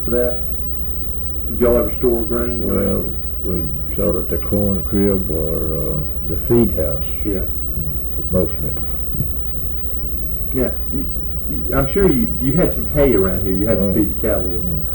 for that? Did y'all ever store grain? Well, we sold it the corn crib or the feed house. Yeah. Mostly. Yeah. I'm sure you had some hay around here. You had to feed the cattle with.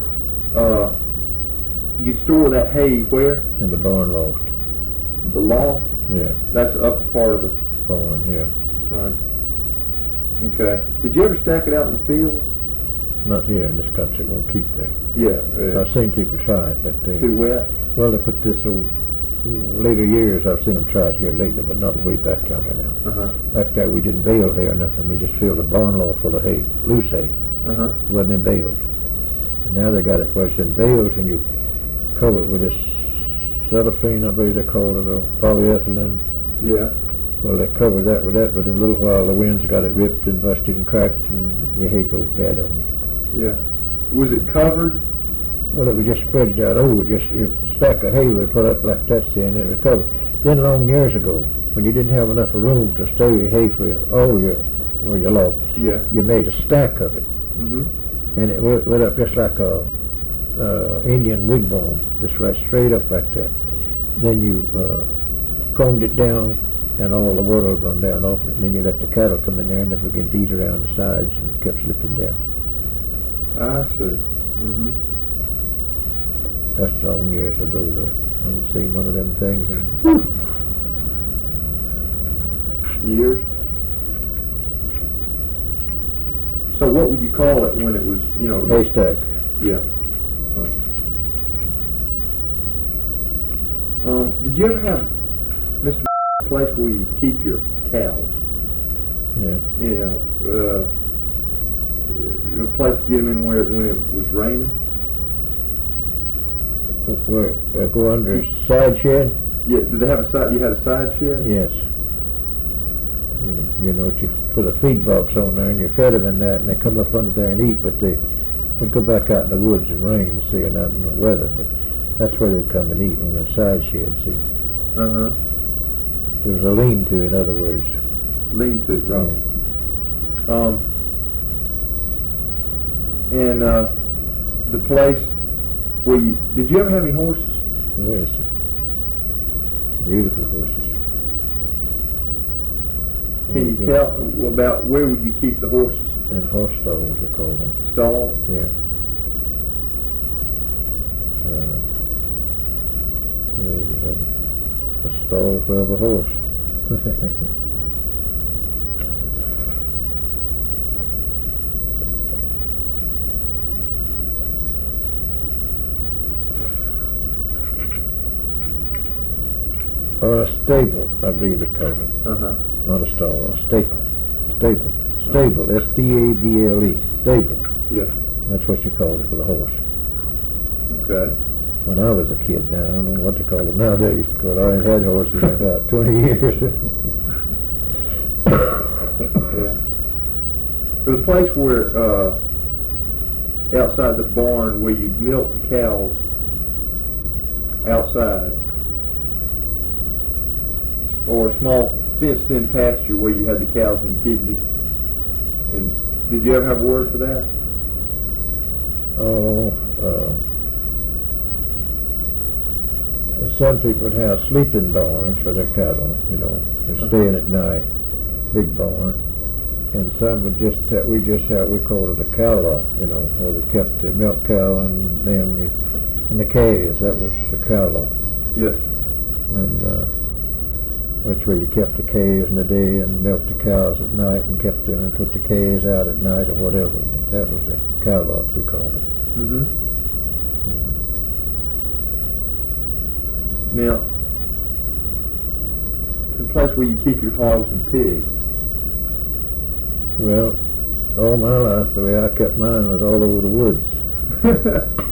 You store that hay where? In the barn loft. The loft? Yeah. That's the upper part of the barn, yeah. Right. Okay. Did you ever stack it out in the fields? Not here in this country. It won't keep there. Yeah. I've seen people try it, but too wet? Well, they put this later years. I've seen them try it here lately, but not way back yonder now. Back there, we didn't bale hay or nothing. We just filled a barn loft full of hay, loose hay. It wasn't in bales. And now they got it where it's in bales, and you cover it with this cellophane, I believe they call it, or polyethylene. Yeah. Well, they covered that with that, but in a little while the winds got it ripped and busted and cracked, and your hay goes bad on you. Yeah. Was it covered? Well, it would just spread it out over. Just a stack of hay would put up like that, and it would cover. Then long years ago, when you didn't have enough room to store your hay for all your loft, yeah, you made a stack of it, and it went up just like a Indian wigwam, just right straight up like that. Then you combed it down, and all the water would run down off it, and then you let the cattle come in there, and they begin to eat around the sides, and it kept slipping down. I see. That's long years ago, though. I haven't seen one of them things in years. So what would you call it when it was, haystack? Yeah. Right. Did you ever have, Mr. a place where you keep your cows? Yeah. A place to get them in when it was raining? Where go under a side shed? Yeah. Did they have a side? You had a side shed? Yes. You put a feed box on there, and you fed them in that, and they come up under there and eat. But they would go back out in the woods and rain, see, or not in the weather. But that's where they'd come and eat on the side shed, see. It was a lean-to, in other words. Lean-to, right. Yeah. And the place where did you ever have any horses? Yes, sir. Beautiful horses. Can you tell about where would you keep the horses? In horse stalls, they call them. Stalls? Yeah. We had a stall for every horse. Or a stable, I believe they call it. Not a stall, a staple. Stable. Stable, S-T-A-B-L-E. Stable. Yes. That's what you called it for the horse. Okay. When I was a kid now, I don't know what to call them nowadays, because I ain't had horses in about 20 years. Yeah. So the place where, outside the barn where you'd milk the cows outside, or a small fenced-in pasture where you had the cows and you keep it. And did you ever have a word for that? Some people would have sleeping barns for their cattle, they're staying at night, big barn. And some would we called it a cow lot, where we kept the milk cow and them, and the calves, that was the cow lot. Yes. And that's where you kept the calves in the day and milked the cows at night and kept them and put the calves out at night or whatever. That was the cow lot, we called it. Now, the place where you keep your hogs and pigs. Well, all my life, the way I kept mine was all over the woods.